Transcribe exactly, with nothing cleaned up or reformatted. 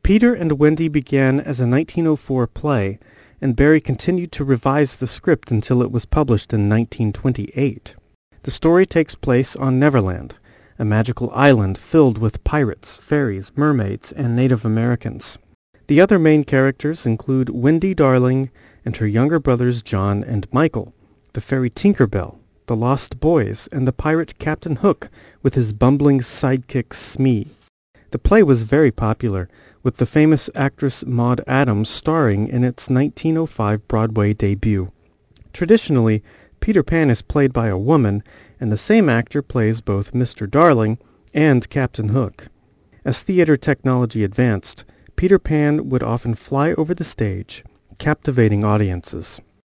Peter and Wendy began as a nineteen oh four play, and Barrie continued to revise the script until it was published in nineteen twenty-eight. The story takes place on Neverland, a magical island filled with pirates, fairies, mermaids, and Native Americans. The other main characters include Wendy Darling and her younger brothers John and Michael, the fairy Tinker Bell, the Lost Boys, and the pirate Captain Hook with his bumbling sidekick Smee. The play was very popular, with the famous actress Maud Adams starring in its nineteen oh five Broadway debut. Traditionally, Peter Pan is played by a woman, and the same actor plays both Mister Darling and Captain Hook. As theater technology advanced, Peter Pan would often fly over the stage, captivating audiences.